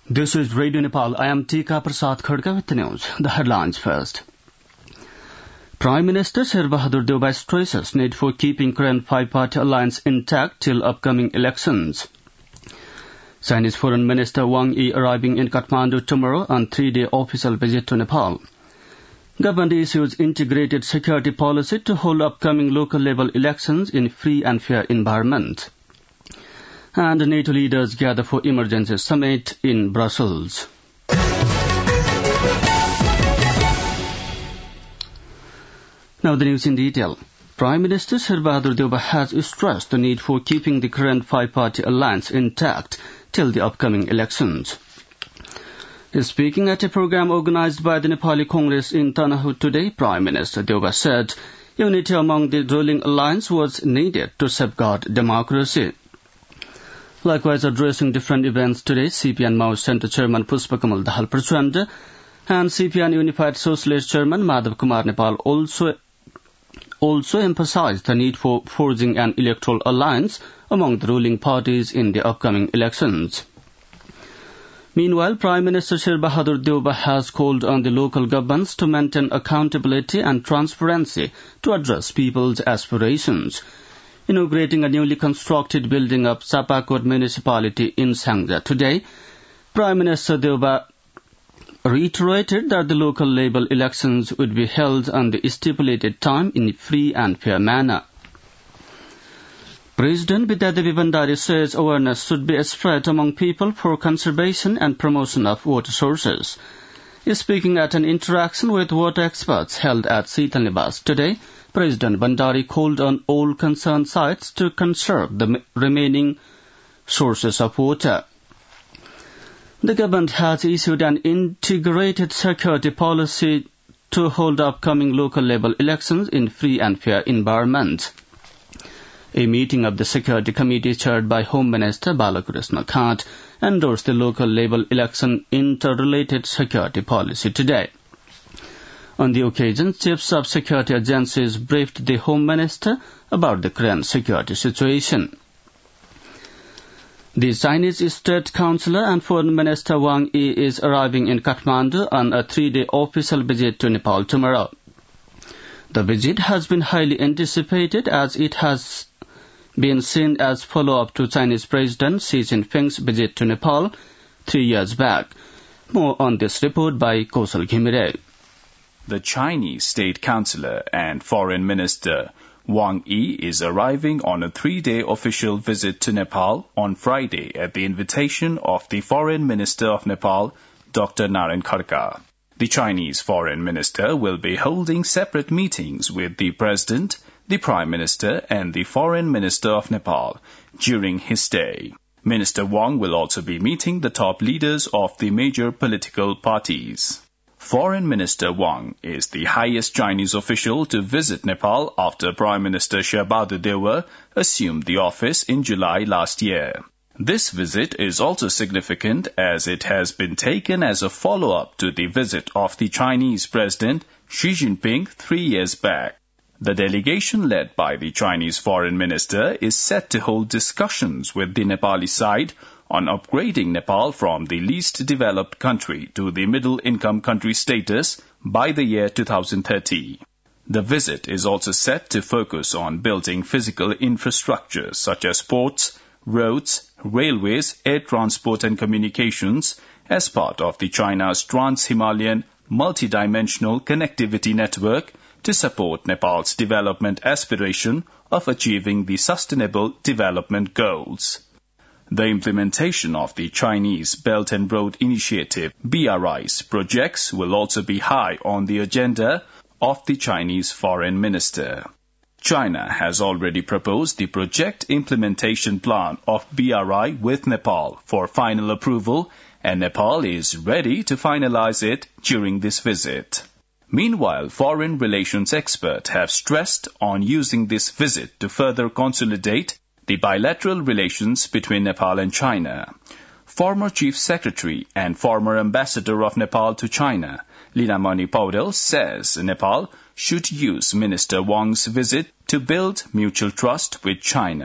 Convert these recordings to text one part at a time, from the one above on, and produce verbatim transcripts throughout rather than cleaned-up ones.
This is Radio Nepal. I am Tika Prasad Khadka with the news. The headlines first. Prime Minister Sherbahadur Deuba stresses need for keeping current five-party alliance intact till upcoming elections. Chinese Foreign Minister Wang Yi arriving in Kathmandu tomorrow on three-day official visit to Nepal. Government issues integrated security policy to hold upcoming local-level elections in free and fair environment. And NATO leaders gather for emergency summit in Brussels. Now the news in detail. Prime Minister Sherbahadur Deuba has stressed the need for keeping the current five-party alliance intact till the upcoming elections. Speaking at a program organized by the Nepali Congress in Tanahut today, Prime Minister Deuba said unity among the ruling alliance was needed to safeguard democracy. Likewise, addressing different events today, C P N Mao Center Chairman Pushpakamal Dahal Prachanda and C P N Unified Socialist Chairman Madhav Kumar Nepal also also emphasized the need for forging an electoral alliance among the ruling parties in the upcoming elections. Meanwhile, Prime Minister Sherbahadur Deuba has called on the local governments to maintain accountability and transparency to address people's aspirations. Inaugurating a newly constructed building of Sapakot municipality in Sangja today, Prime Minister Deuba reiterated that the local level elections would be held on the stipulated time in a free and fair manner. President Vidyadevi Bhandari says awareness should be spread among people for conservation and promotion of water sources. Speaking at an interaction with water experts held at Sital Nivas today, President Bhandari called on all concerned sites to conserve the remaining sources of water. The government has issued an integrated security policy to hold upcoming local-level elections in free and fair environment. A meeting of the Security Committee chaired by Home Minister Balakrishna Khat endorsed the local-level election interrelated security policy today. On the occasion, chiefs of security agencies briefed the Home Minister about the current security situation. The Chinese State Councillor and Foreign Minister Wang Yi is arriving in Kathmandu on a three-day official visit to Nepal tomorrow. The visit has been highly anticipated as it has been seen as follow-up to Chinese President Xi Jinping's visit to Nepal three years back. More on this report by Kosal Ghimire. The Chinese State Councillor and Foreign Minister Wang Yi is arriving on a three-day official visit to Nepal on Friday at the invitation of the Foreign Minister of Nepal, Doctor Naren Kharka. The Chinese Foreign Minister will be holding separate meetings with the President, the Prime Minister and the Foreign Minister of Nepal during his stay. Minister Wang will also be meeting the top leaders of the major political parties. Foreign Minister Wang is the highest Chinese official to visit Nepal after Prime Minister Sherbahadur Deuba assumed the office in July last year. This visit is also significant as it has been taken as a follow-up to the visit of the Chinese President Xi Jinping three years back. The delegation led by the Chinese Foreign Minister is set to hold discussions with the Nepali side on upgrading Nepal from the least developed country to the middle-income country status by the year two thousand thirty. The visit is also set to focus on building physical infrastructure such as ports, roads, railways, air transport and communications as part of the China's Trans-Himalayan multidimensional connectivity network to support Nepal's development aspiration of achieving the Sustainable Development Goals. The implementation of the Chinese Belt and Road Initiative B R I's projects will also be high on the agenda of the Chinese Foreign Minister. China has already proposed the project implementation plan of B R I with Nepal for final approval, and Nepal is ready to finalize it during this visit. Meanwhile, foreign relations experts have stressed on using this visit to further consolidate the bilateral relations between Nepal and China. Former Chief Secretary and former Ambassador of Nepal to China, Linamani Paudel, says Nepal should use Minister Wang's visit to build mutual trust with China.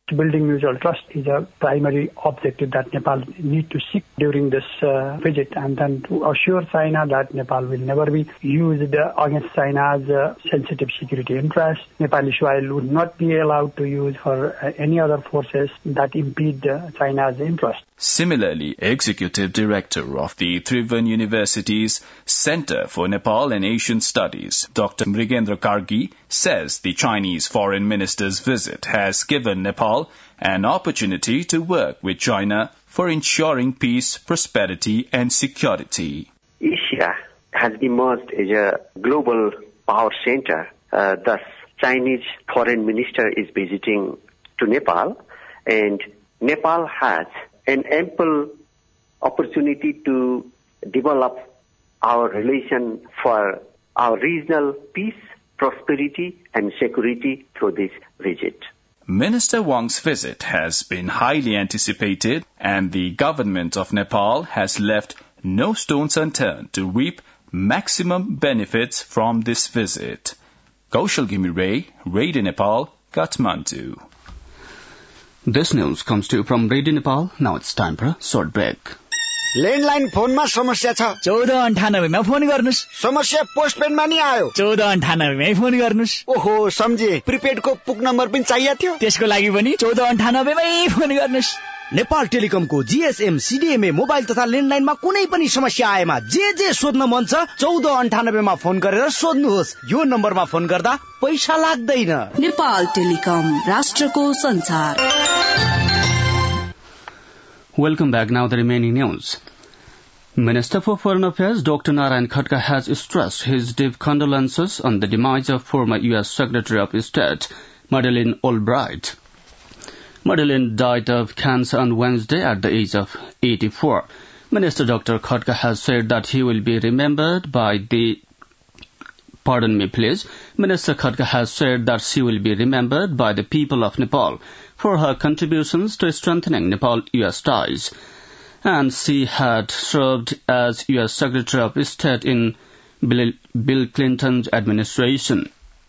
Building mutual trust is a primary objective that Nepal need to seek during this uh, visit, and then to assure China that Nepal will never be used uh, against China's uh, sensitive security interests. Nepali soil would not be allowed to use for uh, any other forces that impede uh, China's interests. Similarly, Executive Director of the Tribhuvan University's Center for Nepal and Asian Studies, Doctor Mrigendra Kargi, says the Chinese Foreign Minister's visit has given Nepal an opportunity to work with China for ensuring peace, prosperity and security. Asia has emerged as a global power center. Uh, thus, Chinese Foreign Minister is visiting to Nepal, and Nepal has an ample opportunity to develop our relation for our regional peace, prosperity and security through this visit. Minister Wang's visit has been highly anticipated, and the government of Nepal has left no stones unturned to reap maximum benefits from this visit. Kaushal Gimiray, Radio Nepal, Kathmandu. This news comes to you from Radio Nepal. Now it's time for a short break. Landline फोनमा समस्या छ चौध अन्ठानब्बेमा phone गर्नुस् समस्या पोस्टपेडमा नि आयो चौध अन्ठानब्बेमै फोन गर्नुस् ओहो सम्झे प्रिपेडको पुक नम्बर पनि चाहिएको थियो त्यसको लागि पनि चौध अन्ठानब्बेमै फोन गर्नुस् नेपाल टेलिकमको जीएसएम सीडीएमए मोबाइल तथा ल्यान्डलाइनमा कुनै पनि समस्या आएमा जे जे सोध्न मन छ चौध अन्ठानब्बेमा फोन गरेर सोध्नुहोस् यो नम्बरमा फोन गर्दा पैसा लाग्दैन नेपाल टेलिकम राष्ट्रको संचार Welcome back. Now the remaining news. Minister for Foreign Affairs Doctor Narayan Khadka has stressed his deep condolences on the demise of former U S Secretary of State Madeleine Albright. Madeleine died of cancer on Wednesday at the age of eighty-four. Minister Doctor Khadka has said that he will be remembered by the Pardon me, please. Minister Khadka has said that she will be remembered by the people of Nepal for her contributions to strengthening Nepal-U S ties. And she had served as U S Secretary of State in Bill Clinton's administration.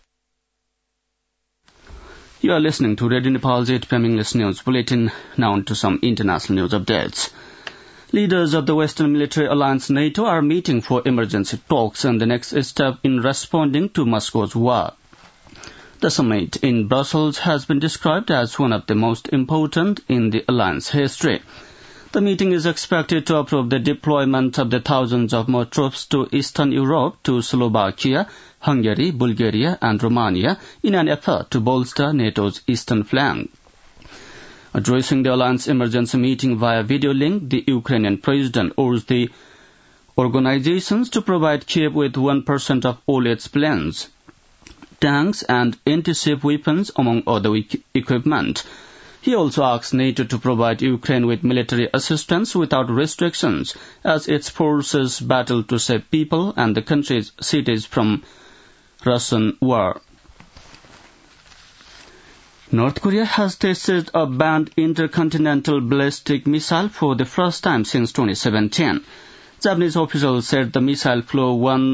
You are listening to Radio Nepal's eight p m English News Bulletin. Now on to some international news updates. Leaders of the Western military alliance NATO are meeting for emergency talks and the next step in responding to Moscow's war. The summit in Brussels has been described as one of the most important in the alliance history. The meeting is expected to approve the deployment of the thousands of more troops to Eastern Europe, to Slovakia, Hungary, Bulgaria and Romania in an effort to bolster NATO's eastern flank. Addressing the alliance emergency meeting via video link, the Ukrainian president urged the organizations to provide Kiev with one percent of all its planes, tanks and anti-ship weapons, among other equipment. He also asked NATO to provide Ukraine with military assistance without restrictions as its forces battle to save people and the country's cities from Russian war. North Korea has tested a banned intercontinental ballistic missile for the first time since twenty seventeen. Japanese officials said the missile flew one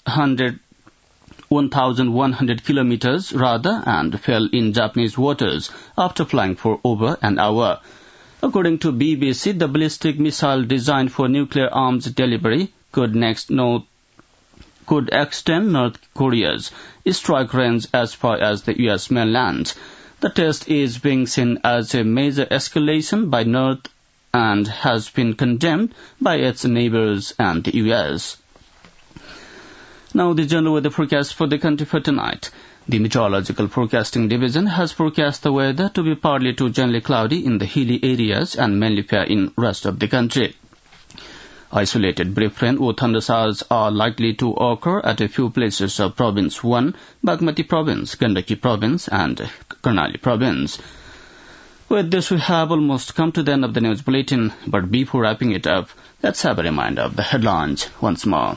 thousand one hundred kilometers rather and fell in Japanese waters after flying for over an hour. According to B B C, the ballistic missile designed for nuclear arms delivery could next no, could extend North Korea's strike range as far as the U S mainland. The test is being seen as a major escalation by North and has been condemned by its neighbors and the U S. Now the general weather forecast for the country for tonight. The Meteorological Forecasting Division has forecast the weather to be partly to generally cloudy in the hilly areas and mainly fair in rest of the country. Isolated brief rain or thunder showers are likely to occur at a few places of Province one, Bagmati Province, Gandaki Province and Karnali Province. With this, we have almost come to the end of the news bulletin, but before wrapping it up, let's have a reminder of the headlines once more.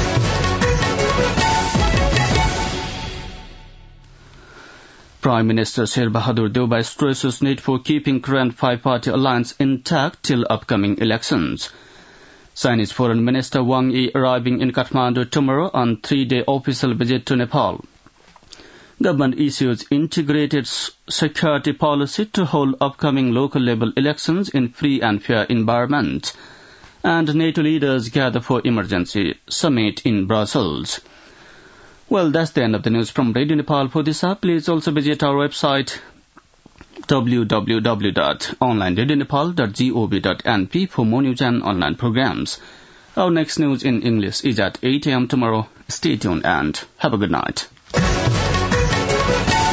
Prime Minister Sher Bahadur Deuba stresses need for keeping current five-party alliance intact till upcoming elections. Chinese Foreign Minister Wang Yi arriving in Kathmandu tomorrow on three-day official visit to Nepal. Government issues integrated security policy to hold upcoming local level elections in free and fair environment. And NATO leaders gather for emergency summit in Brussels. Well, that's the end of the news from Radio Nepal for this hour. Please also visit our website w w w dot online radio nepal dot gov dot n p for more news and online programs. Our next news in English is at eight a.m. tomorrow. Stay tuned and have a good night.